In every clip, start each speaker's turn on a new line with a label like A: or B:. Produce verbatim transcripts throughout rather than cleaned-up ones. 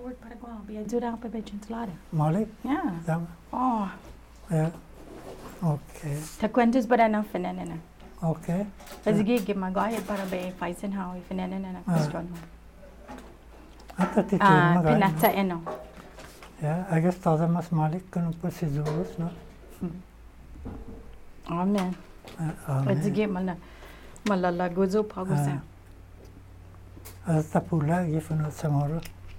A: word para igual. Bia durang pa bejun salada.
B: Molly?
A: Yeah.
B: Dama?
A: Oh.
B: Yeah. Okay.
A: Ta kwentus bara na fenenena.
B: Okay.
A: Pazigi gimagayad para ba Eisenhower fenenena na question.
B: Ata titin
A: Ah,
B: magay.
A: pinata eno.
B: Yeah, I guess toda mas malik kung procedures, no?
A: Amen. Pazigi malna malalagozo pagusa.
B: As tapula gifunot samoro.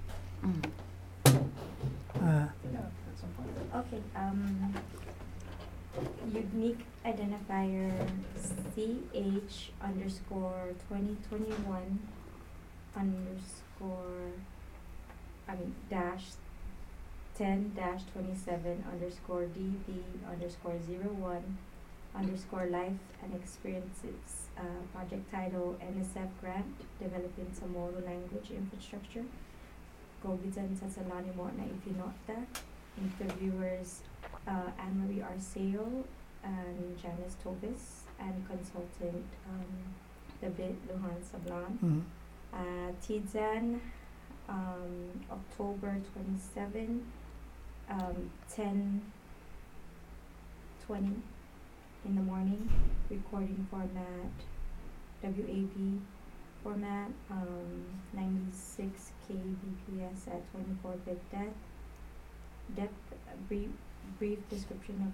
B: Uh,
C: Okay, um, unique identifier C H underscore twenty twenty-one underscore, I mean, dash ten dash twenty-seven underscore D B underscore zero one underscore life and experiences, uh, project title N S F grant, developing Chamorro language infrastructure. Gobitan Tatsalani Morna Ifinota. Interviewers uh, Anne-Marie Arceo and Janice Tobis, and consultant um, David Lujan Sablan.
B: mm.
C: Uh, Tizan, um, October twenty-seventh, um, ten twenty in the morning, recording format, W A V format, um, ninety-six K B P S at twenty-four bit depth. Depth, uh, brief, brief description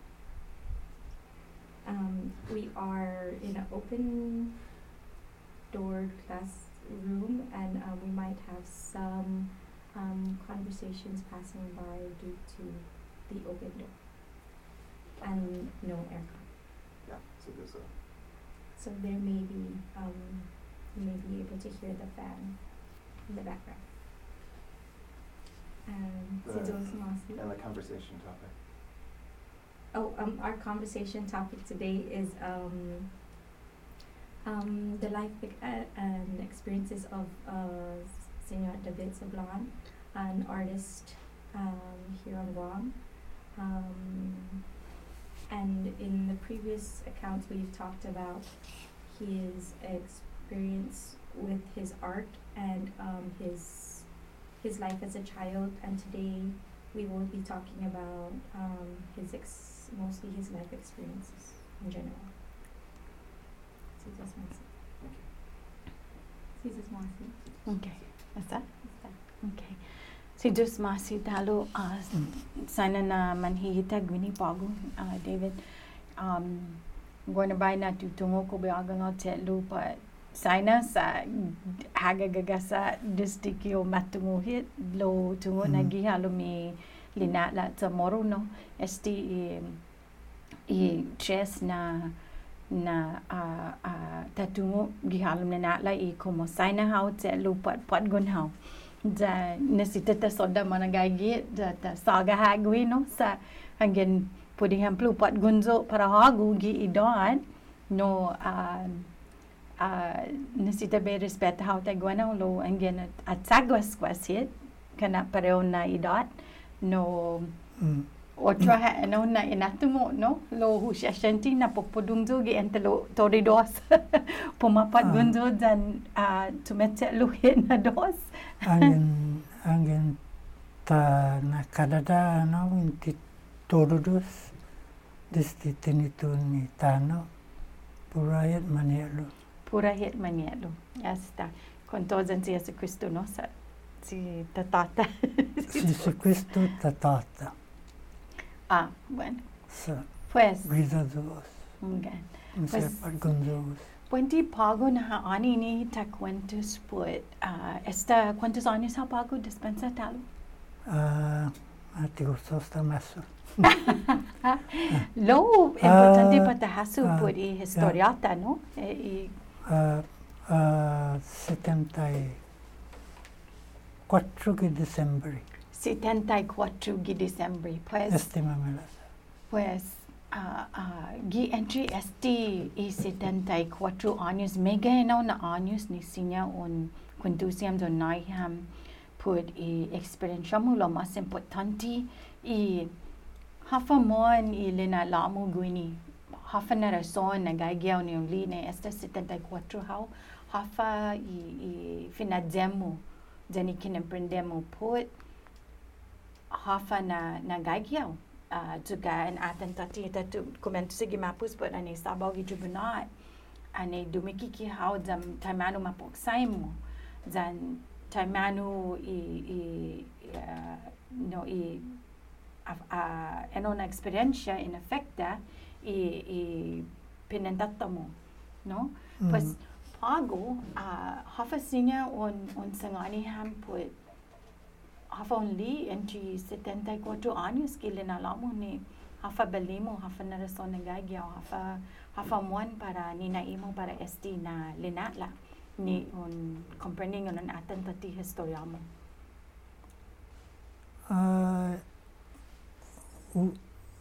C: of, um, we are in an open doored classroom, and uh, we might have some um, conversations passing by due to the open door and no aircon.
D: Yeah, so there's a,
C: So there may be, um, you may be able to hear the fan in the background. Um,
D: The-
C: Sidros Masi.
D: and the conversation topic.
C: Oh, um, our conversation topic today is um, um, the life ec- uh, and experiences of uh, Senor David Sablan, an artist um, here on Guam. Um, and in the previous accounts, we've talked about his experience with his art and um, his his life as a child. And today we will be talking about um, his ex- mostly his life experiences in general. Jesus Masi. Jesus Masi.
A: Okay. Is that? Okay. Si just masi talo uh, sana na manhihita gwini pago uh, David. Um, gwana bay na tutungo ko bayaga nga telo pa sana sa hagagaga sa distikyo matunguhit lo tungo
B: Mm.
A: nagi halo mi linala Chamorro no esti i, i chess na na uh, uh, tatungo gihalom na nala i como sana hao telo pat pat gun hao da nasita ta soda managagi da ta saga hagwi no sa hangin pwede hamplu pat gunzo para hagu gi idon no uh, uh, nasita be respect how ta gwana lo hangin at sagwas kwasit kana pareo na idot no
B: Mm.
A: otra ha no na inatumo no lo hushashanti na popodungzo gi entelo toridos pumapat
B: Ah.
A: gunzo dan uh, tumete luhin na dos
B: Angin, angin ta nakadada ano, inti todos disti tinitun ni tano, purayat manialo.
A: pura hit manielo hasta con todos en Jesu Cristo no sa si tatata
B: Si si Cristo tatata,
A: ah bueno
B: sa
A: pues
B: vida dos,
A: okay.
B: sa
A: Pues-
B: paggundos.
A: Puenti pago na ani ni ta cuentos put uh, esta cuántos años ha pago dispensa tal
B: Ah, ati gusto sta maso.
A: lo importante
B: Ah,
A: pa ta hasu
B: ah,
A: put i historiata no e, i
B: Ah, ah, setenta y cuatro de diciembre,
A: setenta y cuatro de diciembre pues
B: estimamela.
A: pues uh, uh, gi entry esti i setenta y cuatro años mega no na años ni sinya on quintusiam do naiham put i experiencia mo lo mas importante i hafa mon i lena lamu guini hafa na razón na gagyaw ni line esta setenta y cuatro how hafa i, i finadzemo Jadi kina aprendemos put hafa na na gaigiao. Uh, juga an aten tati tatu komento sige mapus but ane sabaw gi tribunal ane dumiki ki hau jam taimanu mapok saimu jan taimanu i i uh, no i a, a eno na experiencia in efecta i i pinentatamo no
B: Mm.
A: pues pago uh, hafa sinya on on sangani ham put hafa only entre setenta y cuatro años que le nalamo ni hafa belimo hafa na razón na gagya hafa hafa muan para ni naimo para esti na linatla ni un comprending on atan tati historia mo.
B: Uh, u-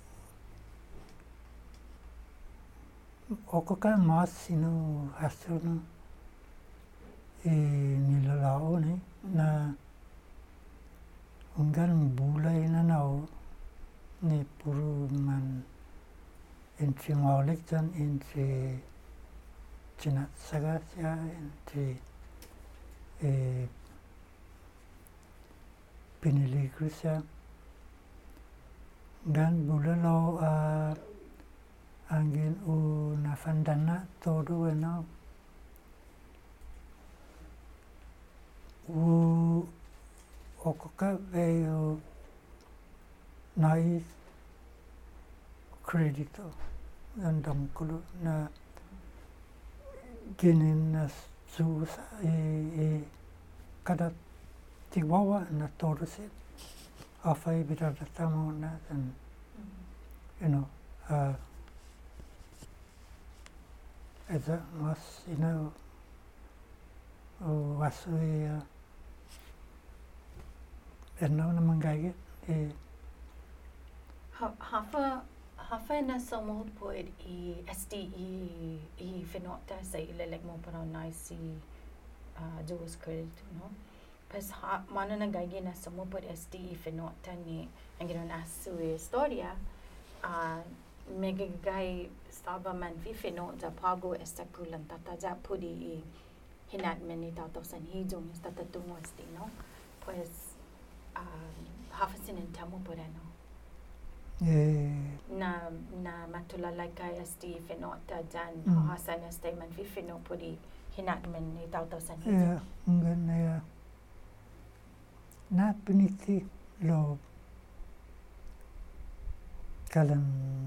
B: Oko ka mas sino hasto no e nilalao ne na unggan bulay na nao ni puro man entri maulik jan entri chinatsaga siya entri e piniligro siya gan bulalo a angin u nafandana todo ano u okoka veio nai credito andamkulo na ginin na susa e e kada tiwawa na todo se afai birada tamo na and you know uh esa mas you know o wasui uh, erno na mangai e
A: Hafa hafa na somod po i S D E i finota sa ilalek mo para na si Jewish credit no pas ha mana na gagi na somod po S D E finota ni ang ginawa na su historia uh, megagay staba man fi finota pago esta kulan tata ja pudi i hinat meni tata san hijong tata tungo esti no pues uh, hafa sinin tamo po no
B: e
A: na na matulalay kay esti finota jan
B: Mm.
A: hasan este man fi fino pudi hinat men ni tau tau san
B: ya ngan ya na piniti lo kalan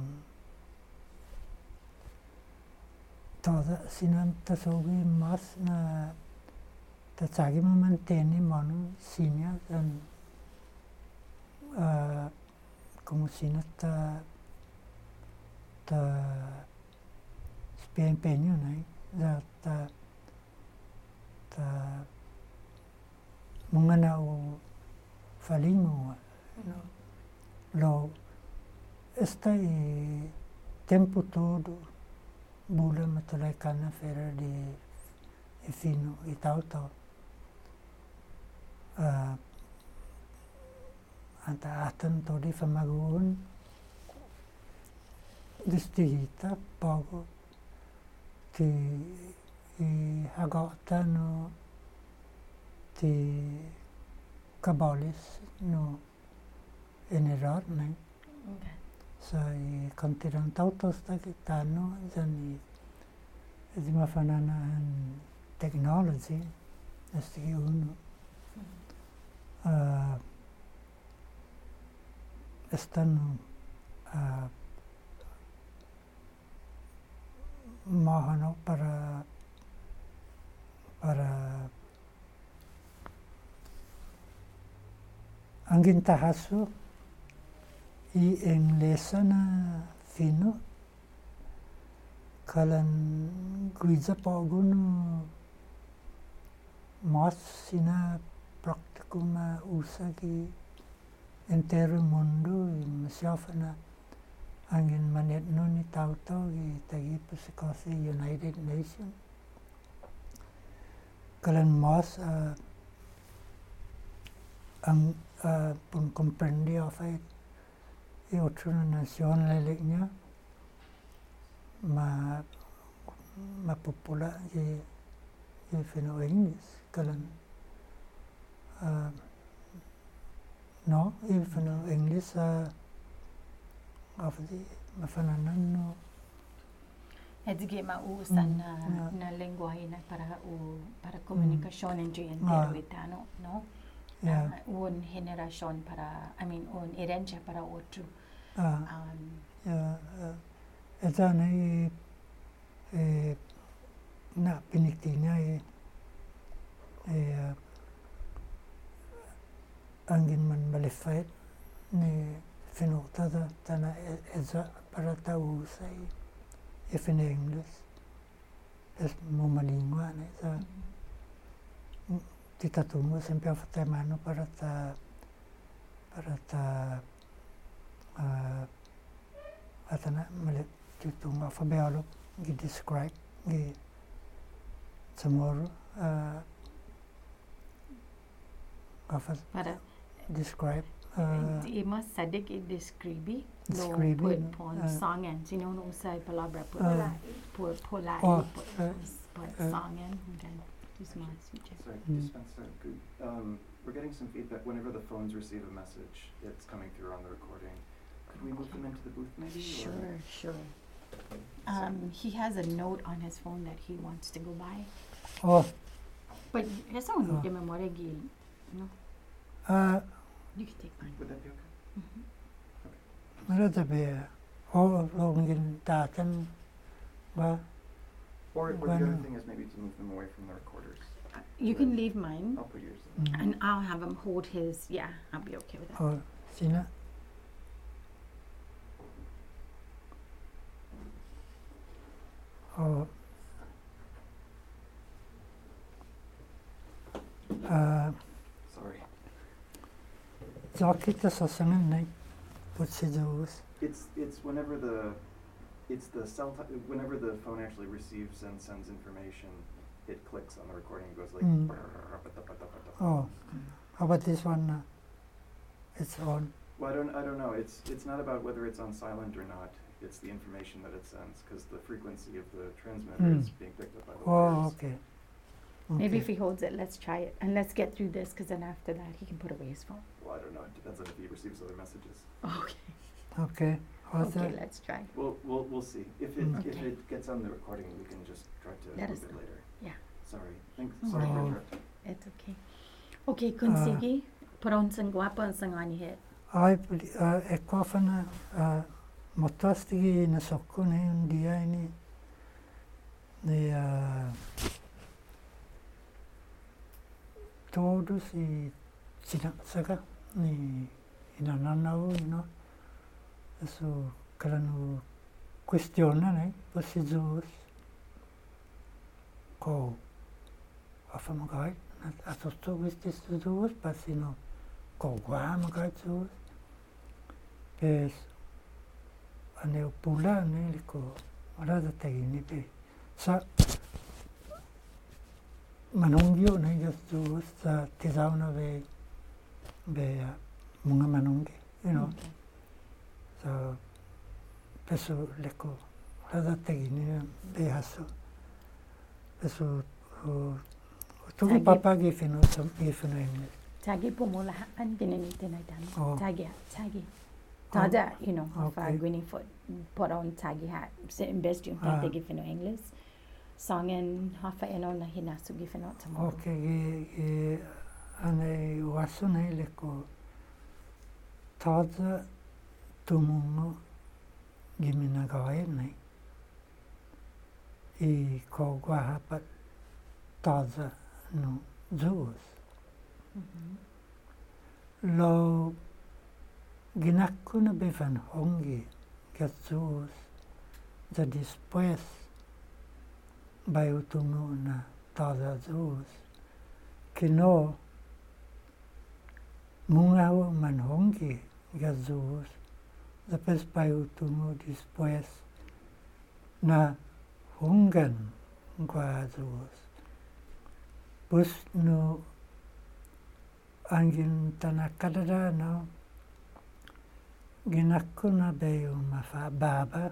B: toda sinan tasogi mas na tatsagi mo manteni manu sinya dan uh, como sina ta ta spia empeño né da ta ta mungana o falimo no lo está e tempo todo bula matulay kana fera de e fino e tal tal uh, anta atan todi famagun distigita pago ti i hagata no ti kabalis no enerar ne
A: okay
B: sa i kantiran tautos ta kitano zani di mafanana technology esti uno uh, están uh, mahano para para angin tahaso i inglesa na fino kalan guiza paguno mas sina praktikuma usagi entero mundo siapa na angin manet no ni tau tau i tagi pusikasi United Nations kalan mas uh, ang uh, pun comprende apa i otra nación leliknya ma ma popular i i fino English kalan uh, no, even no English uh, of the mafananan no.
A: Edige mauusan
B: Mm,
A: na,
B: yeah.
A: na lengguwahe na para u para komunikasyon ng
B: Ah.
A: entero itano, no?
B: Yeah.
A: Uh, un henerasyon para, I mean, un herencia para otro.
B: Uh,
A: Um,
B: yeah, uh, ito na i eh, na piniktinya i eh, uh, angin man malifait ni finuta da tana eza para tausay if in English es mumalingwa na ita titatungo sempre a fate mano para ta para ta uh, atana malit titung alfabealo gi describe gi tomorrow uh, afas
A: para
B: describe uh,
A: ima sadik i describe lo
B: Describe,
A: put
B: no?
A: pon
B: Uh,
A: songen, sino no usay palabra put
B: Uh,
A: put polai
B: oh,
A: put
B: uh,
A: put
B: uh,
A: songen, then just my suggest.
D: Sorry,
B: Mm.
D: dispenser. Good. Um, we're getting some feedback. Whenever the phones receive a message, it's coming through on the recording. Could we move them into the booth maybe? or-
A: Sure, sure. Um, he has a note on his phone that he wants to go by,
B: oh
A: but it's not
B: Oh.
A: the memory gil. No,
B: uh,
A: you can take mine.
D: Would that be okay?
A: Mhm.
B: marata be oh longin tatan ba
D: Or, or the
B: Bueno.
D: other thing is maybe to move them away from the recorders.
A: Uh, You can leave mine,
D: I'll put yours in.
B: mm,
A: and I'll have him hold his. Yeah, I'll be okay with that.
B: oh sina oh uh,
D: Sorry.
B: zakita sasangan nai putsidus
D: It's, it's whenever the, it's the cell, t- whenever the phone actually receives and sends information, it clicks on the recording and goes like.
B: Mm.
D: brrrr-pa-ta-pa-ta-pa-ta.
B: oh how about this one uh, it's on
D: Well, I don't, I don't know. It's, it's not about whether it's on silent or not. It's the information that it sends, because the frequency of the transmitter
B: Mm.
D: is being picked up by the
B: oh
D: wires.
B: okay
A: Maybe
B: okay.
A: if he holds it, let's try it, and let's get through this, because then after that he can put away his phone.
D: Well, I don't know. It depends on if he receives other messages.
A: Okay.
B: okay how's
A: Okay,
B: that
A: let's try.
D: We'll, we'll, we'll see. If it,
B: Mm.
D: if
A: Okay.
D: it gets on the recording, we can just try to
A: Let
D: move
A: us
D: it
A: know.
D: later.
A: Yeah.
D: Sorry. Thanks.
A: Oh.
D: Sorry for
B: Oh.
D: interrupting.
A: It's okay. Okay, kun
B: Ah.
A: sige. Paron sang guapa ang sangani hit.
B: ai puli uh, e kofana uh, motostigi na sokko ne un dia ini ne uh, todos i sina saka ni ina nanau no eso kalanu questiona ne posizus ko afamagai atosto vistis zus pasino ko guamagai zus es aneu pula ne liko arada tegini pe sa manungio ne just sa tizauna be be uh, munga manungi you know
A: Okay.
B: so peso liko arada tegini be haso peso o tu
A: Tagi-
B: papa gifino some gifino English
A: Tagi po mo lahat gininitin na dan.
B: Oh.
A: Tagi, tagi.
B: Oh,
A: Tada, you know, if I
B: okay.
A: gwini for put on tagi hat. So best yung
B: Ah.
A: pati gifino English. Songen hafa eno na hinasu gifino tomorrow.
B: okay ge ge ane waso ne liko taza tumungo gimina gae ne i ko gwa hapat taza no zus
A: Mhm.
B: lo ginakuna bevan hongi gatsus da después vai utumu na taza zus que no mungau man hongi gatsus depois vai utumu después na hungan guazus bus no angin tanakadada no ginakuna beyu mafa baba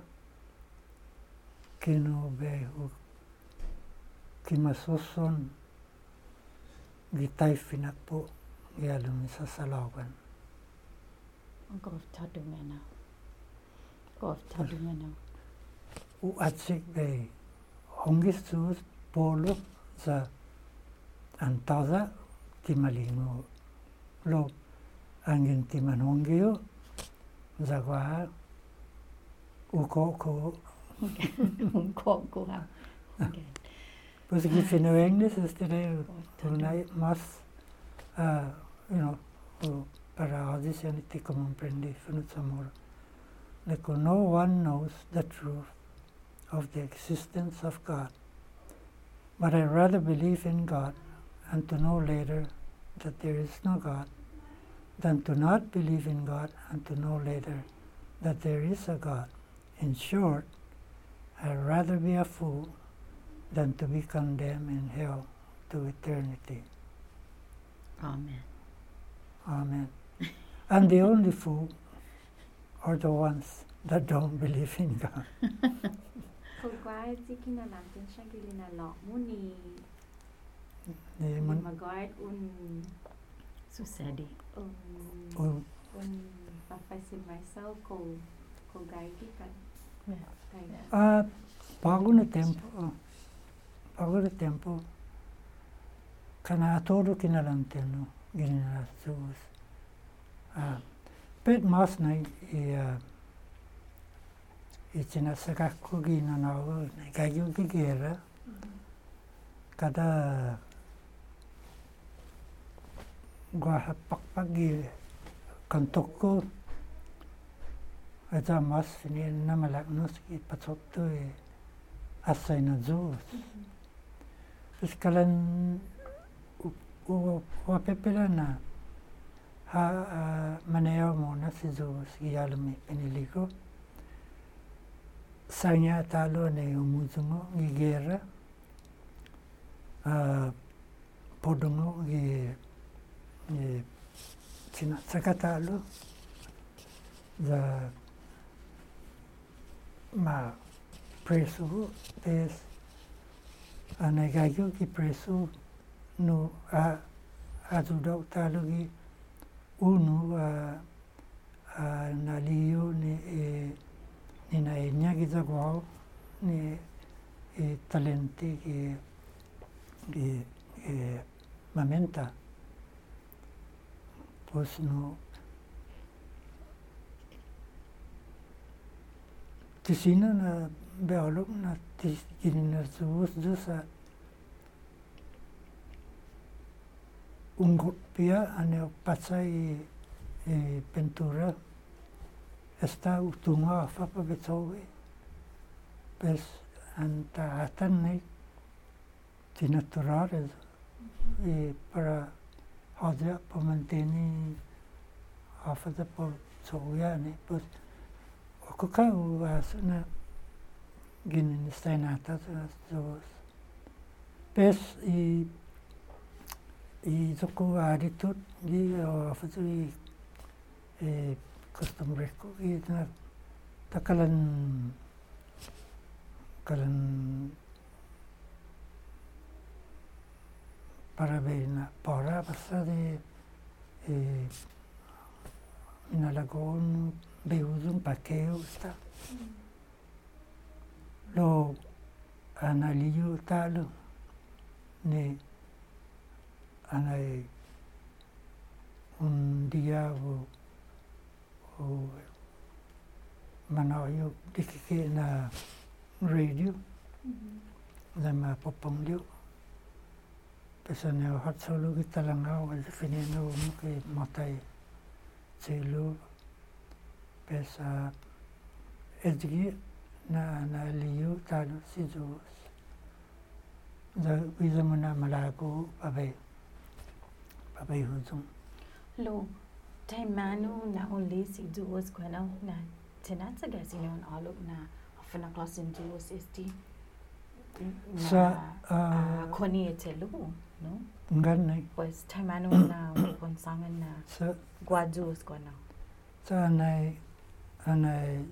B: kino beyu kimasoson gitai finakpo gialum sa salawan.
A: Go tadumena. Go tadumena.
B: U atsik de hongis sus polo sa antaza timalingo lo angin timanongio zagwa uko ko
A: Un coco. Okay.
B: pues que fino English este de tunai mas uh, you know uh, para audition ti comprende fino samor like no one knows the truth of the existence of God, but I rather believe in God and to know later that there is no God than to not believe in God and to know later that there is a God. In short, I'd rather be a fool than to be condemned in hell to eternity.
A: Amen.
B: Amen. And the only fool are the ones that don't believe in God.
C: Kogwai zikina lantin shangilina lo muni
B: Ni man-
C: magard un
A: Susedi.
C: un
B: un-
C: un papasin myself ko ko gaigi kan.
A: Yeah.
C: Gaigi.
B: Ah, bago na tempo. Bago na tempo. Kana todo kinalanteno ginina sus. Ah, pet mas na i ah, i sinasakak ko ginanaw na kayo gigera kada gua pakpagi kantok ko ata mas ni namalak nos ki patsok to e asay na Diyos. Tapos kalan wapepela na ha uh, manayaw mo na si Diyos iyalo may pinili ko. Sanya talo na umuzungo gigera uh, podungo gi gi sinatsaka talo the ma preso es anagayo ki preso no a ajudaw talo gi uno a a naliyo ni e ni na enya gi zagwao ni e talente gi gi e mamenta pues no tisina na beolog na tis ginina sus dusa un pia ane pasa i e pintura está utunga fapa betsowe pes anta atanne tinaturare e para hadia pa manteni afada pa soyane pues okuka wasna ginin stainata sos pes i i zoko aritud gi afada i e customary ko i na takalan kalan para bena para basta de e inalagon beuzum pakeo sta lo analiyo talo ne anai un día o o manayo dikike na radio na mapapangyo pesanya hat solo kita langau al fineno muke matai celo pesa edgi na na liyo talo si Diyos da wizamuna malago babay babay huzum
A: Lo, taimano na only si Diyos ko na na tinatsa gasi na alok na afana klasin Diyos esti
B: Sa,
A: na
B: ah,
A: koni etelu, no?
B: nganay
A: Pues taimano na konsangan na
B: sa
A: gwa Diyos ko na.
B: sa anay anay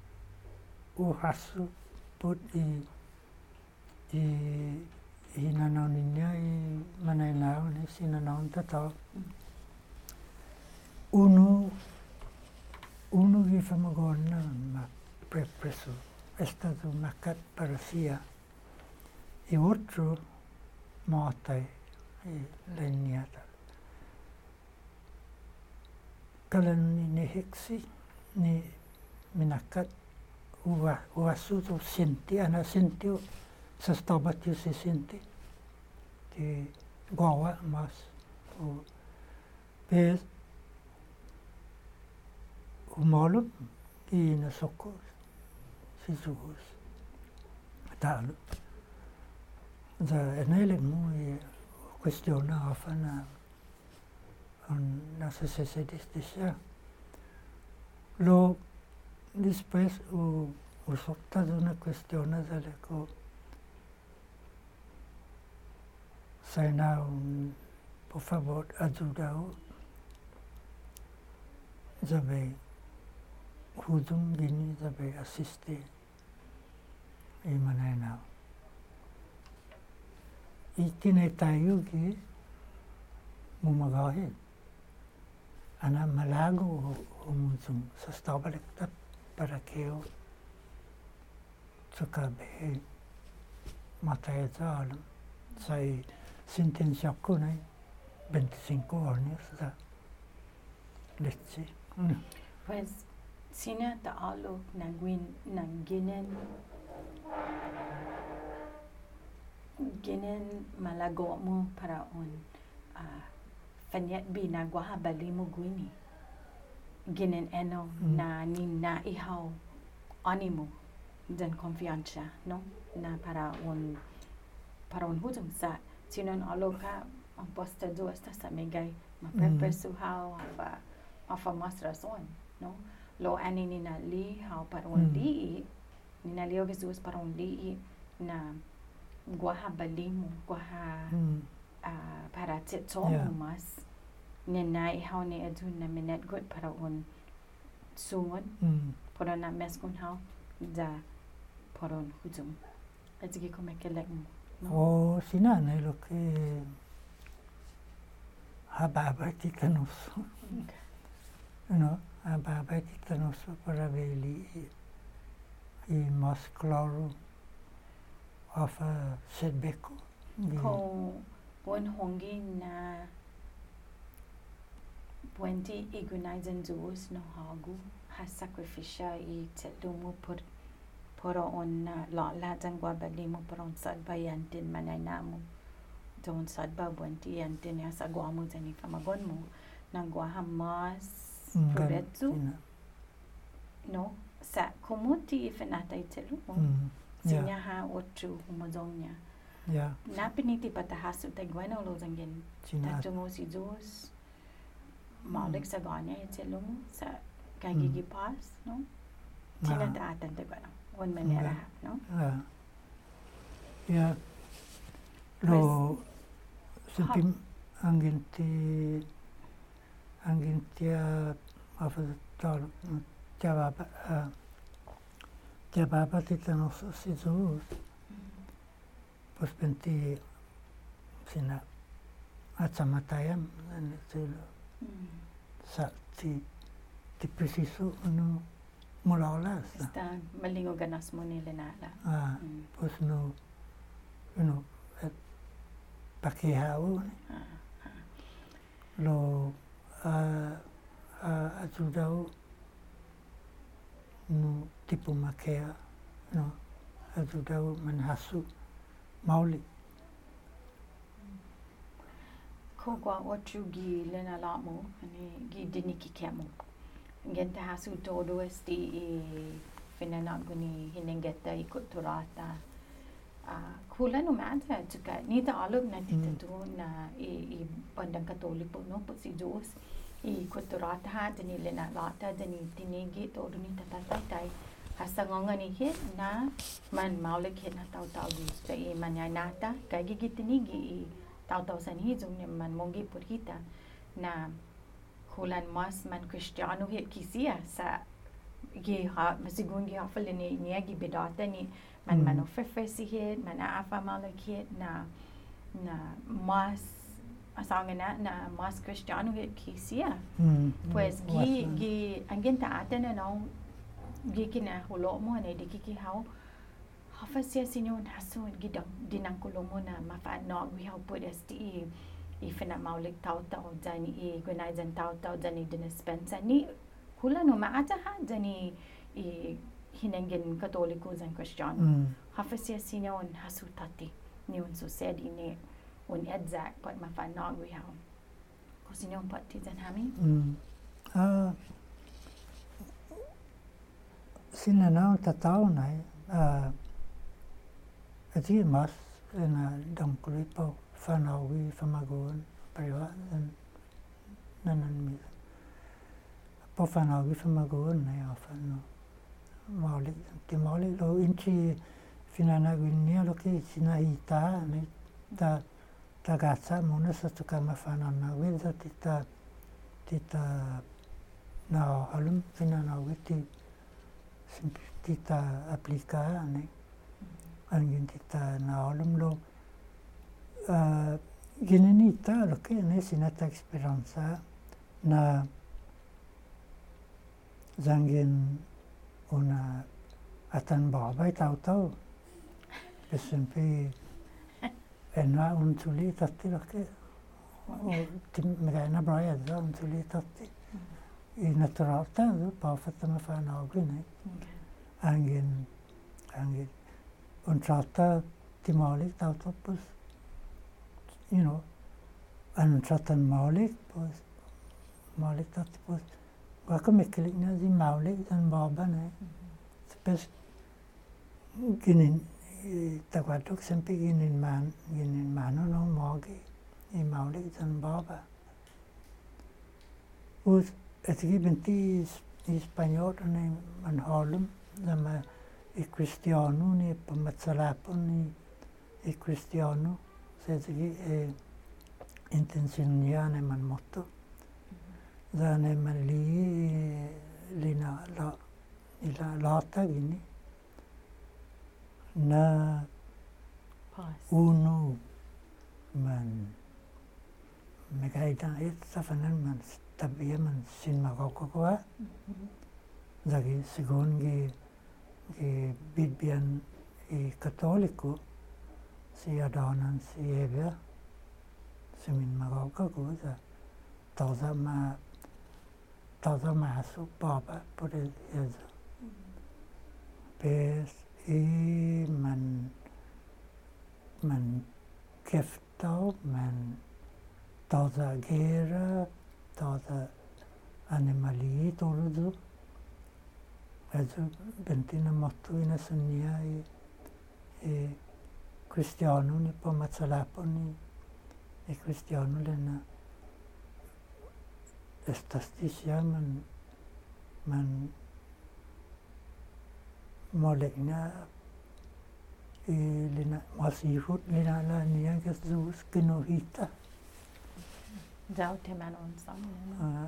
B: uhasu put i i hinanaw niya i manaynaw ni sinanaw tataw famagona ma presso è stato marcato per sia e altro morte e legnata. Kalan ni heksi ni minakat ua ua suto senti ana sentio sa stabatio si senti ti goa mas o pe o molo ki na soko si sugus talo da enele mu questiona afana on la società di stessa lo después o o sotto una questione delle co sai na un por favor ajudao zabe hudum gini zabe assiste e manena i tine tayo ki mumagahe ana malago umusum sa stabalekta para que eu tsukabe mataya zalam sai sentencia kunai veinticinco años da leche.
A: Pues sina ta alo nangwin nanginen ginen malago mo para on uh, fanyet bi na gwaha bali mo gwini ginen eno
B: Mm.
A: na ni na ihaw animo dan confianza no na para on para on hudum sa sinon alo ka ang posta do esta sa megay maprepresu how afa afa mas rason no lo ani ni na li how para on
B: Mm.
A: li ni na li Jesus para on li na gwaha bali mo gwaha
B: Mm.
A: uh, para tito
B: Yeah.
A: mas nenai how ni edu na minet good para on sungon
B: Mm.
A: para na meskun how da para on hudum etigi ko mekelek mo no
B: O sinana lo que hababa titanos,
A: okay.
B: no, hababa titanos para veli i mas claro afa sedbeko.
A: ko buen hongi na puenti igunaizen duos no hagu ha sacrificia i telumu por por on la la jangwa bali mo por on sadba yantin manay namu don sadba puenti yantin ya sa guamu tani famagon mo nang gua mas provetsu no sa kumuti ifenata itelumu
B: Mm.
A: sinya
B: Yeah,
A: ha otu humozongnya
B: yeah,
A: napiniti patahasu tagwano lo zangin
B: sina,
A: tatungo si Diyos maulik sa ganya itelumu sa kagigi pas no sina
B: ah,
A: taatan tagwano one manera no
B: ah, yeah, lo sempim angin ti angin tia afa tal tiababa ah, tiababa titanos si sus pues penti sina atsamatayam silo
A: Mm.
B: sa ti ti preciso no mulaolas
A: Esta malingo ganas mo nila nala
B: ah
A: Mm.
B: pues no you know pakihao
A: Ah,
B: lo ah ah ajudao no tipo makea no ajudao manhasu mauli
A: ko kwa otu gi lena la mo ani gi diniki kemo ngenta hasu todo esti e finana guni hinengeta ikut turata ah kula no mata tuka ni ta alog na tita
B: Mm.
A: tu na e e pandang katolik po no po si Diyos i kuturata ha dani lena lata dani tinigi todo ni tatatai hasta ngonga ni hit na man maulik hit na tau tau dus sa i manyanata kagi gitinigi i tau tau san hizong ni man mongi por kita na kulan mas man Kristiyano hit kisia sa gi ha masigun gi hafal ni niya gi bidata ni man
B: Mm.
A: man offer si hit man aafa maulik hit na na mas asal na na mas Cristiano hit kisia.
B: Mm.
A: Pues
B: Mm.
A: gi
B: Wasan.
A: gi angin ta ate na no gi kina hulo mo na di kiki hau hafa sia sinyo hasu gidang dinang kulomo na mafa no we help put sti i fina maulik tau tau jani i gunaizen tau tau jani din dispensa ni kula no maata ha jani i hinengin katoliko zan Cristiano.
B: Mm.
A: Hafa sia sinyo hasu tati ni un society ni un edzak pat mafa no we help. Ko sinyo pat ti zan hami.
B: Mm. Ah, sinanau tatau nai, ah, ati mas na dangkulipo fanawi famagun priwa dan nanan mi. Po fanawi famagun nai afano. Maulik ti maulik lo inci finana gunia lo ki sinahita nai ta ta gatsa mona satu kama fanana weza tita tita na halum finana witi tita aplika ne angin tita na halum lo uh, ginenita lo que ne sinata esperanza na zangin una atan baba tau tau pesempe enna un tuli tatti lo que o tim megana braya da un tuli tatti i naturalta pa fatta ma fa na ogine angin angin un tratta timali tau topus you know an tratta malik pues malik tatti pues wa come che ne di malik dan baba ne spes ginin taguardok sempre ginin man ginin mano no mogi i malik dan baba us het gibt die in Spaniol ne man Harlem da i cristiano ne pa mazzalapo ne i cristiano se gi e intenzione man motto da ne man li lina la ila lata gini na
A: Pause.
B: uno man megaida et safanan man tabia man sin magokokwa dagi segon gi gi bibbian i cattolico si adonan si ebia semin magokokwa da toda ma toda maso baba por eso pes i man man kefto man toda gera toda animali todo eso bentina motto in assonia e e cristiano ne po mazzalapo ni e cristiano lena estastisia man man molekna e lena masihut lena la nia Jesus genohita
A: Dau te man on sam.
B: uh,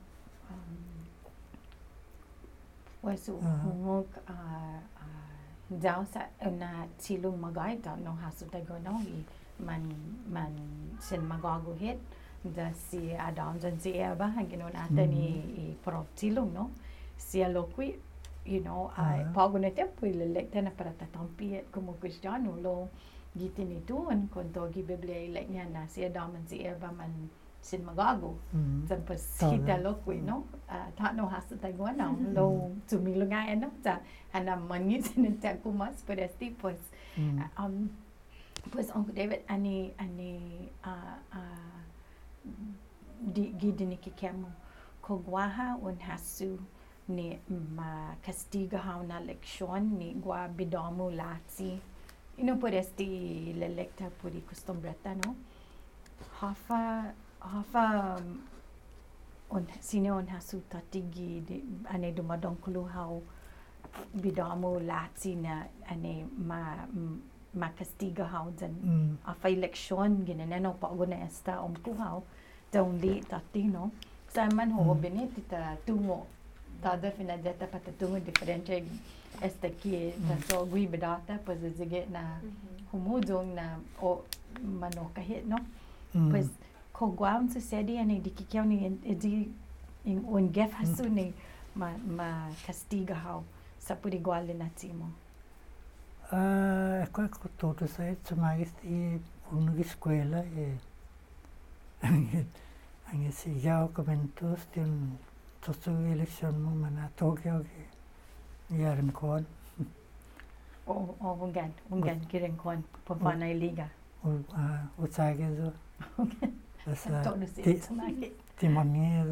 A: Wasu
B: Ah.
A: humuk dau sa na silung magay dau no hasu tago no i man man sin magago hit da si adam jan si eba hangin on ata ni i prof silung no si aloqui you know ai
B: Ah.
A: pago na tempo i lelek na para tatampi como cristiano lo gitin itu on konto gi biblia i lek nya na si adam and si eba man sin magago
B: mm,
A: Sampai
B: Tahu.
A: kita lokwi no tak no hasil taiwan no lo tumi lo ngai no ta ana mani sin tak kumas pedesti pues
B: mm,
A: um pues Uncle David ani ani uh, uh, di gidini kikemu ko guaha un hasu ni ma castiga hauna leksyon ni gua bidomu lati ino pedesti lelekta pudi costumbrata no hafa hafa um, on sine on hasu tatigi de ane dumadong kulu hau bidamu lati na ane ma m- ma castiga hau dan
B: mm,
A: a fa eleksyon gineneno pa guna esta om ku hau daun li tatino sa man ho
B: Mm.
A: bene tita tungo tada fina jeta pata tungo diferente esta ki ta so gui bedata pues zige na humudong na o mano kahit no
B: mm,
A: pues ko guam sa sedi ani di kikiaw ni di in un gef hasu ni ma ma castiga how sa pudi guale na timo.
B: Ah, ecco ecco tutto sai insomma che uno di scuola e anche anche se già ho commentato stiamo tutto elezione ma na Tokyo che yaran kon
A: O o ungan ungan kiren kon po fanay liga.
B: o o sai che so asa
A: Todo si samaki.
B: timonier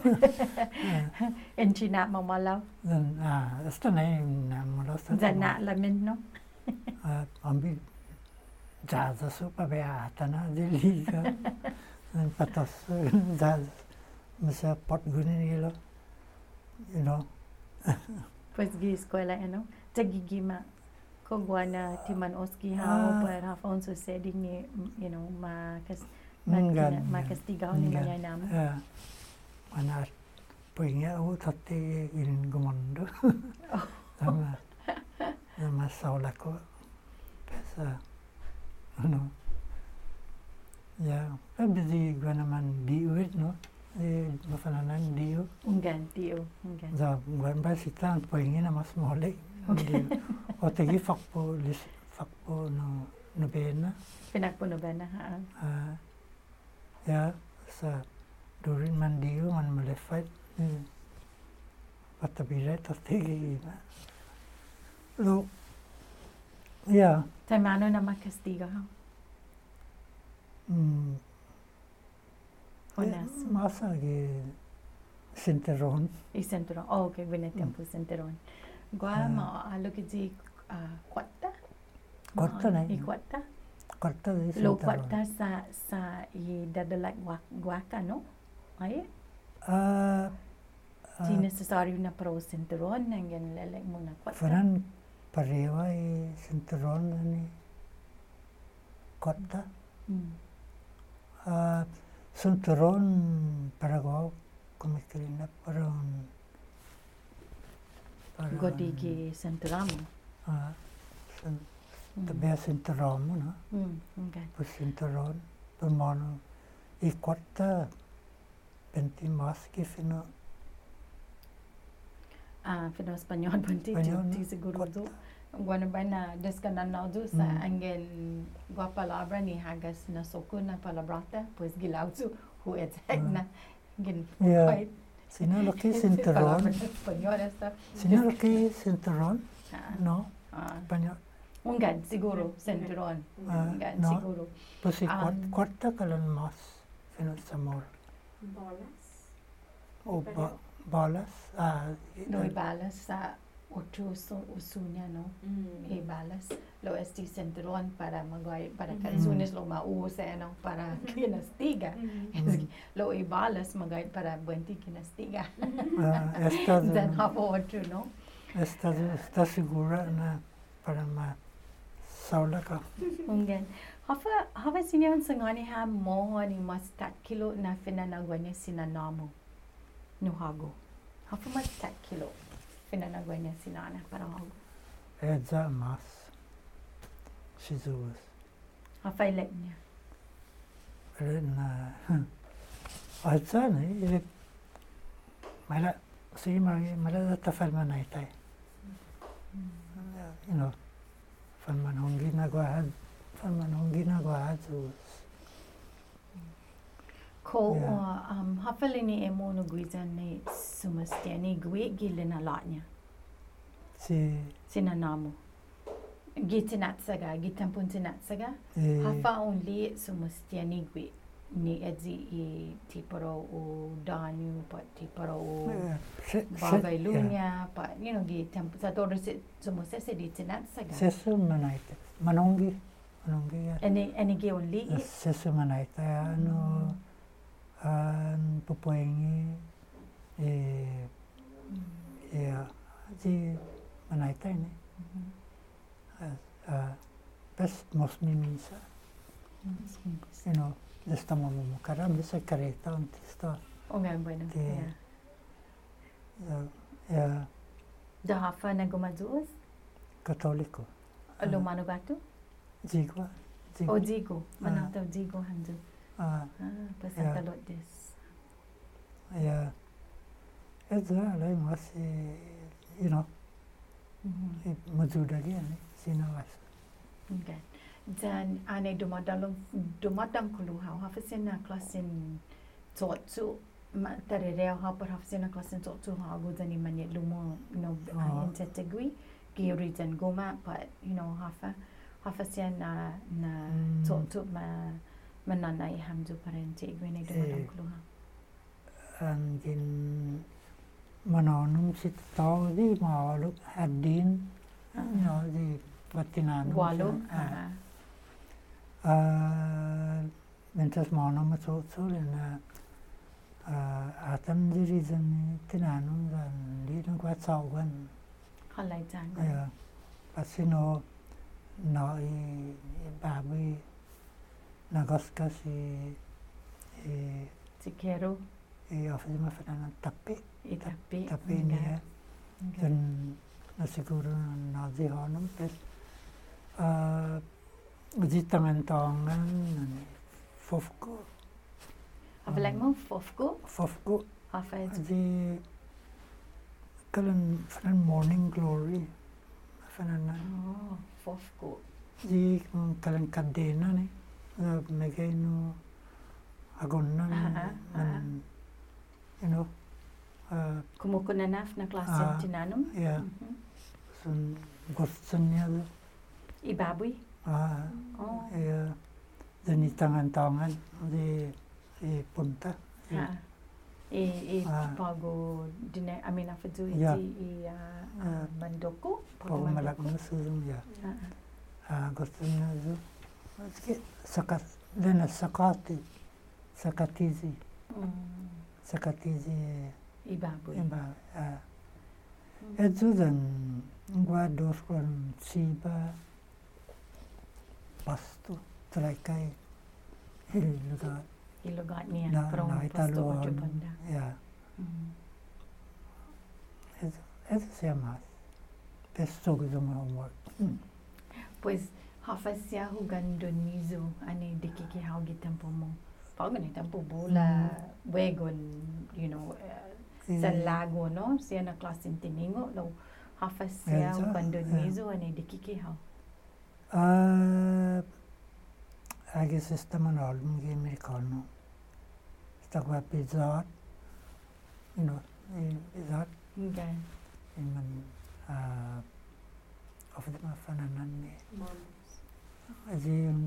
A: En China mamalaw.
B: dan ah sta nei na mo sta
A: Zana la min no.
B: ah ambi jazz su pa beata na di liga dan patas jazz masa pot guni lo you know
A: Pues gi escuela ano. Tagigima ko guana timan oski
B: Ah.
A: how but half on so said ni you know ma kas ma
B: Engan,
A: kina- ma
B: ya.
A: castigaw ni
B: Engan.
A: manya nam.
B: ya mana punya u tatti in gomondo sama sama saulako pesa no ya abdi gua man diuit no e mafananan diu
A: Ungan tio ungan.
B: za gua basitan punya na mas mole o tegi fakpo lis fakpo no no bena
A: Pinakpuno ba na ha?
B: ah ya sa durin man diu man malefat patabile tastigi lo ya
A: Tay mano na ma castiga how?
B: mm
A: Honas.
B: masa ge sinteron
A: I centro. Oh, okay, vine tempo centron. Gua
B: Ah.
A: ma alo ki di kwata.
B: Kwata na
A: I
B: yun.
A: kwata.
B: corta de
A: Lo
B: sinteron
A: kwata sa sa i dadalak guaka no? Ay,
B: ah
A: di necessaryo na pro centron nangen lelek mo na kwata.
B: faran parewa e sinteron ni corta
A: Mm.
B: ah sinteron parago come che na paron
A: Godi ki centramo.
B: ah sin
A: Mm.
B: tabe sinteron no
A: Mm, okay.
B: pues sinteron per mono e corta penti maschi fino
A: Ah, fino español bunti
B: Español,
A: ti
B: no?
A: siguro
B: Corta.
A: do. Guano ba na descanano do sa
B: Mm.
A: angel gua palabra ni hagas na soko na palabrata pues gilauzu hu et
B: Mm.
A: na gin
B: Yeah.
A: quite
B: sino lo que sinteron
A: español esta.
B: sino lo que sinteron
A: Ah,
B: no
A: ah.
B: español
A: Ungan siguro centron.
B: Ah,
A: Ungan
B: no.
A: siguro.
B: pues si
A: Um,
B: corta kalan mas fino samor
C: Bolas.
B: o ba balas ah
A: No balas sa ocho so usunya no. E balas lo esti centron para magay para
C: Mhm.
A: canciones lo mausa no para kinastiga.
B: Mm.
A: Lo e balas magay para buenti kinastiga.
B: ah, esta
A: Then hapo ocho no.
B: esta está segura na para ma saula ka
A: Ungan. Hafa hafa sinyan sangani ha mo ni mas tat kilo na finanagwanya sinanamo. No hago. Hafa mas tat kilo finanagwanya sinana para hago.
B: edza mas shizus
A: Hafa ilek niya.
B: na edza ne mala si ma mala tafal manaitai you know fan man hongi na gwahad fan man hongi na gwahad sus
A: Ko
B: Yeah.
A: uh, um hafa lini emo no guizan ni sumastiani gwe gilina latnya.
B: si
A: Sinanamo. Gitinatsaga, gitampun tinatsaga.
B: eh,
A: Hafa only sumastiani gwe ni edzi i tiparo o danyu pa tiparo o
B: eh, se- se-
A: bagay
B: yeah.
A: lunya pa you know gitampu sa todo se sumasese di tinatsaga.
B: sesu manaita manongi manongi ya
A: Any any ge only
B: sesu manaita ano an pupuengi eh ya di manaita ini ah pes mos mimisa you know estamos mo caramba esa careta antes está
A: O nga bueno.
B: Di-
A: Yeah.
B: ya ya
A: Da hafa na gumazuos.
B: católico
A: Lo mano gato.
B: jigwa
A: O
B: jigwa
A: zigo. Manato zigo hanzo.
B: Ah,
A: Ah, pas
B: Ya.
A: talot des.
B: ya. Itu lah masih, you know,
A: Mhm.
B: maju lagi ni sinawas.
A: Okay. Dan ane dumadalong dumadang kuluhaw hafasin na klasin tsotsu ma tarereo ha par hafasin na klasin tsotsu ha go dani manye lumo no
B: Ah.
A: in category giri dan goma but you know hafa hafasin na na
B: Hmm.
A: tsotsu ma mananay hamdu parente gwene dumadang
B: Eh.
A: kuluhaw.
B: Angin manonum sit tau di mawaluk hadin, you know, di patinanum.
A: Walo
B: Ah.
A: ah
B: Uh, mentas manum so so na uh, atam diri zan tinanum dan di nang kwat sau gan.
A: halai jan.
B: Ya. Pasino no i babi nagaskas i i
A: Tikero
B: i ofis mafana tapi
A: itapi.
B: tapi ni ya. Dan nasiguro na di honum pes uh, di tangan tangan fofko
A: Avalang mo fofko
B: fofko
A: hafa
B: di kalan fanan morning glory fanan
A: oh fofko.
B: di kalan kadena ni megay no agon na
A: Ah, ah,
B: man you know uh,
A: Kumukunanaf na klasin
B: Ah.
A: tinanum.
B: yeah
A: Mhm.
B: sun gusto niya
A: Ibaboy.
B: ah
A: Oh.
B: yeah dan tangan tangan di i punta
A: Ha. E e
B: Ah.
A: pago dine I mean after
B: Yeah.
A: iti i ah,
B: Ah.
A: mandoko.
B: pag malak na susung ya
A: Ha.
B: ah gusto niya zo maski sakat lena sakati sakatizi
A: Mm.
B: sakatizi
A: Ibaboy.
B: imba ah
A: Mm.
B: edzo dan guardos con siba pasto traikai il lugar
A: Ilugat niya.
B: na
A: Pero
B: na
A: pasto ko
B: italuan
A: banda.
B: ya
A: Mm.
B: eso eso se llama pesto que yo me homework
A: Pues hafasya hugan dun mizo ane dikiki hao gitampo mo. Pag ni tampo bola wegon you know eh, sa lago no siya na klasin tiningo no hafasya
B: Elsa,
A: hugan dun
B: eh.
A: mizo ane dikiki hao.
B: ah anche se sta manol mi americano sta qua pizza you know pizza
A: Okay.
B: man ah of the mafananan ni
C: Moms.
B: Aji yung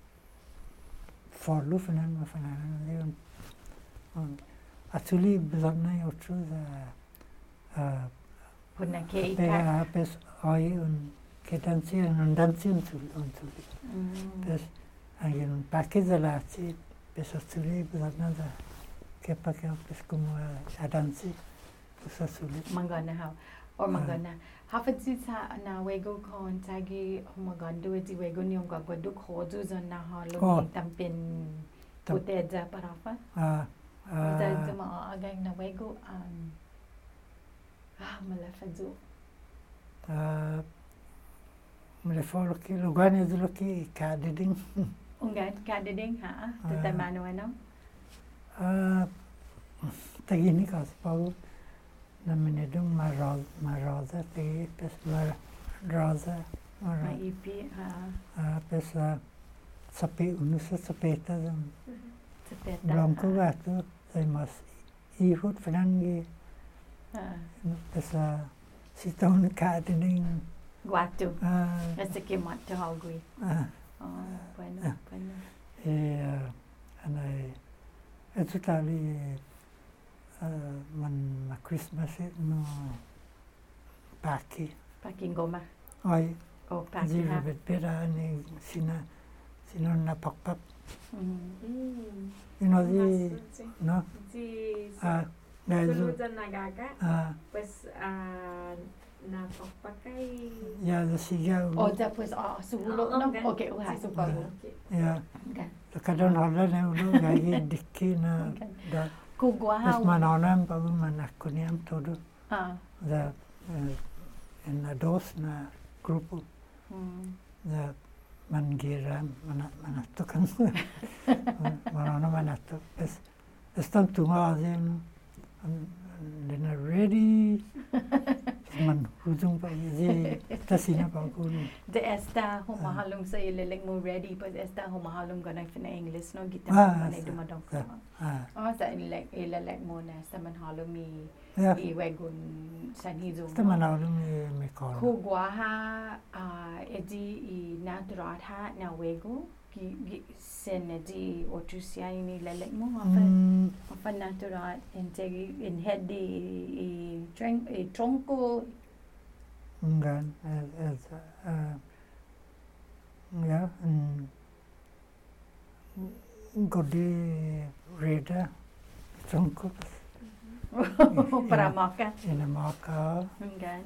B: forlu fanan mafananan ni yung actually bizar na yung otro da ah
A: Puna ke
B: pe
A: ika.
B: pes ay un que dansi un dansi un sul un sul
A: Mm.
B: pes angin package da la si pes actually bizar na da que pa que pes como a dansi pes actually
A: Mangana hao. Or
B: Ah.
A: mangana. Hafadzi sa na wego kon tagi humagando iti wego niyong gagwado kodo zon na halo
B: Oh.
A: ni tampin
B: Tam-
A: putedza parafa.
B: ah
A: Ita
B: ah
A: ito maaagay na wego um ah malafadzo.
B: ah me le folo que lo gane de lo que cadeding
A: Ungan kadeding ha.
B: Ah.
A: Tatamano ano.
B: ah tagini kasi pag na minedong maroz maroza te pes mar roza mar
A: Maipi ha.
B: ah pes ah, sapi unusa sapeta dam
A: Sa peta.
B: blanco gato ay mas ihut frangi
A: Ha.
B: pes ah, si taon cadeding
A: Guato.
B: ah
A: Kasi kimat to hagwi.
B: ah
A: Oh, bueno, bueno.
B: e ah, anay ito tali ah, man ma Christmas it no paki
A: Pakingoma.
B: ay
A: O paki
B: Di
A: ha.
B: ribet pera ni sina sino na pakpak
A: Mm.
C: Mm.
B: you know di
C: Sí.
B: no
C: Sí.
B: ah dahil
C: Tulutan nagaga.
B: ah
C: Pues ah, napakpakay.
B: ya da siya
A: O tapos ah sulo
C: Oo,
A: no.
C: gan-
A: Okay, uha
C: sí,
A: suka.
C: okay.
B: ya
A: Okay.
B: kadon hala na ulo gagi dikki na
A: Okay.
B: da
A: Kugwa
B: mas
A: ha.
B: manonam pag manakuniam todo
A: Ah.
B: da en na dos na grupo
A: Mm.
B: da man gira man manato kan manano manato es estan tunga den lena ready man hujung pa ye tasina pa ko
A: De esta humahalong sa ilelek mo ready but esta humahalong ganay fina English no kita
B: Ah,
A: man ay
B: sa-
A: dumadong
B: sa-
A: ka.
B: ah
A: Oh sa ilelek ilelek mo na sa manhalong mi
B: ya
A: iwegun sanhizo.
B: sta manalo mi mi ko
A: Kugwaha uh, edi i naturatha na wego gi gi sen edi otusia ini lelek mo apa
B: mm
A: apa naturat integi in head di i tronco i tronco
B: ngan as as uh ya mm godi reda tronco
A: para
B: Yeah.
A: maka
B: ina maka
A: kan.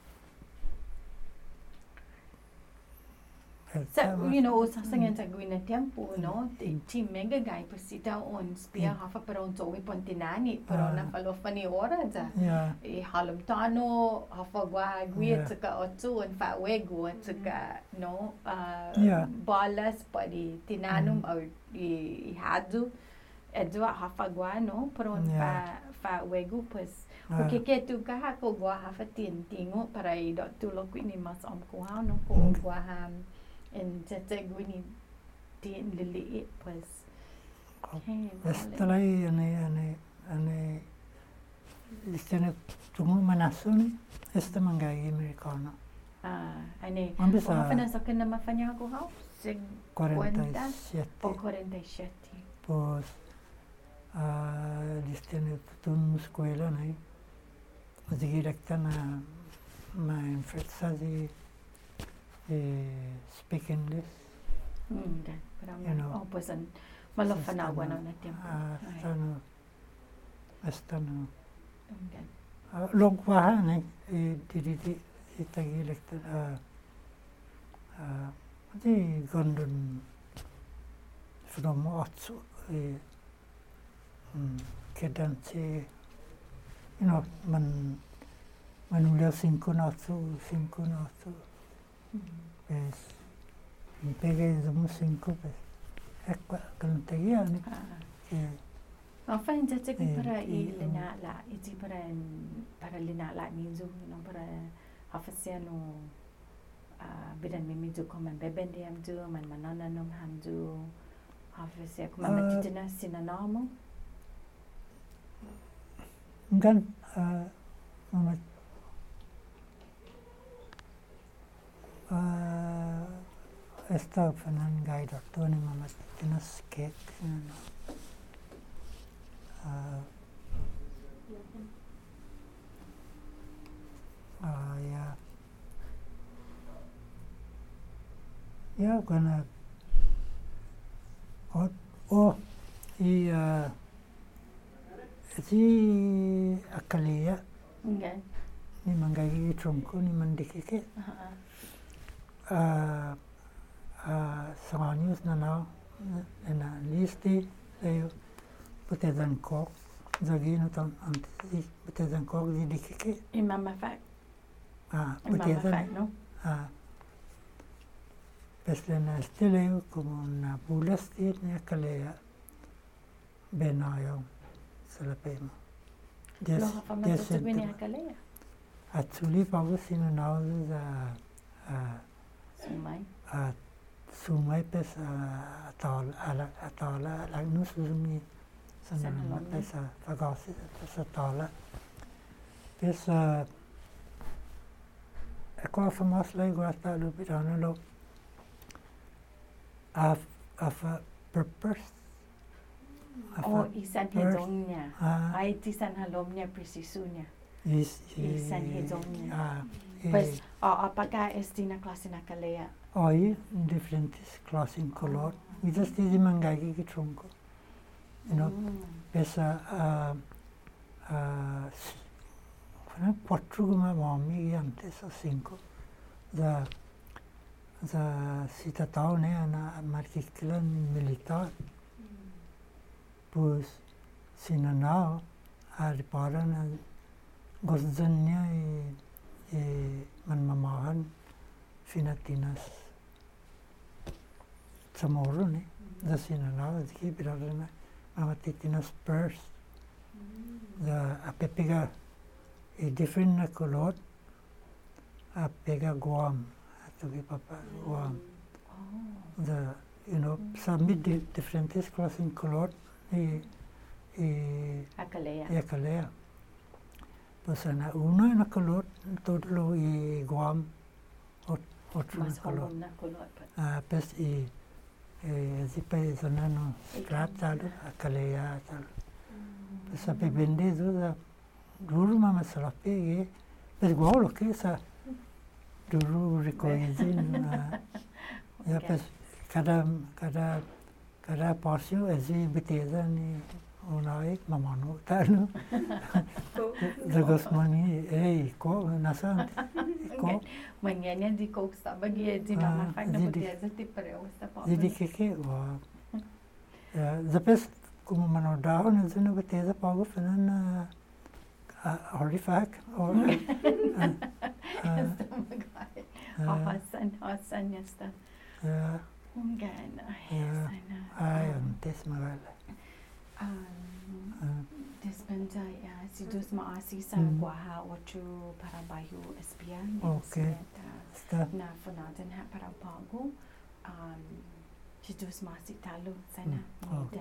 B: el
A: So,
B: tema-
A: you know, sa sangan sa gwina tempo, no? Ti ti mega guy pasita on spia
B: Mm.
A: hafa pero on zoe pontinani, pero
B: Ah.
A: na falofa ni ora za.
B: ya
A: E halom tano hafa gwa gwia
B: Yeah.
A: tsaka otsu on fa wego tsaka no uh
B: Yeah.
A: balas padi tinanum
B: Mm.
A: or i i hadu edwa hafa gwa no pero on fa fa wego pues
B: ah,
A: porque que tu kaha ko gwa hafa tin tingo para i do tu lo kwini mas om ko ha no ko
B: Mm.
A: gwa ha en tete gwini tin lili pues okay,
B: esta lei ane ane ane istene tungu manasuni esta mangai americano
A: ah ane
B: Ang bisa-
A: hafa na sa kana mafanya ko ha sig
B: cuarenta y siete
A: o cuarenta y siete
B: pues ah istene tutun escuela nai di directa na ma influenza di eh, speak English
A: mm dan para
B: You know,
A: oh pues an malofa na
B: esta
A: gwa
B: na-
A: no na tiempo
B: ah
A: Ay,
B: esta no esta no
A: mm, dan.
B: Uh, log waha ne e di di di di tagi lekta uh, uh, di gondon from otsu e um, kedanse you know man manulia cinco notsu cinco notsu
A: Mm.
B: es impege zomu cinco pues ecco kan tagi ani
A: Ah.
B: e
A: Apa yang cakap
B: Eh,
A: para
B: eh,
A: i lena la iti para para lena la minzu no para hafasia no ah bidan mi minzu komen beben dia amzu man manana nom hamzu hafasia kuma
B: Ah.
A: matitina sinanamo
B: Gan uh, mama uh, esta fanan gai doctor ni mama tinas cake uh, uh, ya ya gonna oh oh i uh, si akalia
A: enggak
B: ni mangai tronco ni mandikike
A: ah
B: uh, uh, sanganyus na na na listi leo putedan kok zagi no tan anti putedan kok di dikike
A: imam fa
B: ah
A: imam fa
B: putedan
A: no
B: ah peslena steleo como una bulasti ni akalea benayo salapemo
A: lo hafa matu bini akalea
B: atsuli pago sino nauza za uh,
A: sumai
B: a sumai pes a tal ala a tala la nu sumi sana
A: Sana
B: ma
A: lomne.
B: pes a fagasi pes a tala pes a e qua famas lei guarda lo pirano lo a a fa purpose a
A: oh
B: fa
A: isan
B: first-
A: hezongnya
B: a
A: ai tisan halomnya presisunya
B: is
A: isan hezongnya.
B: a
A: pues oh apakah estina klase na kalea
B: Hoy diferentes clases en color. Y desde de mangaki que tronco. You know,
A: Mm.
B: pesa a a quattro come mammi antes o cinco. Da da cittadone ana marchicla militar. Pues sinanao a riparan gozdanya e e man mamahan finatinas Chamorro, né? Da sinanal, aqui, pirarana, mama titina Spurs. Da a pega e different na color, a pega Guam, a tugi papa Guam.
A: Oh.
B: The you know some di differentes class in color e e
A: Akalea.
B: e calea. Pues na uno na color todo e Guam outro na
A: Mas
B: color.
A: homom na kulot.
B: Ah, pes e e zipa e zonano tratalo a calea tal. Pes a bebende do duro mama salape pes gualo que sa duro recoizin ya pes cada cada cada porcio é de beteza ni unai mamano tano da gosmani ei ko nasan ko
A: Manhã de coco está baguia de mama faz na boteza de preu está pau.
B: Jadi keke wa ya zapes como manodao na zona beteza pago fanan horrific or
A: Hassan Hassan esta.
B: ya
A: Ungan.
B: ya ai antes magala
A: Um, Despenda ya si dos maasi sa
B: Mm.
A: guaha ocho para bayu espia.
B: Okay. sta
A: Na fonaden ha para pago. Um, si dos maasi talo sana.
B: Mm. Oh.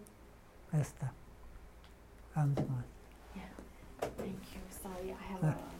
B: esta antes
A: Yeah. Thank you. Sorry, I have
B: Ah.
A: a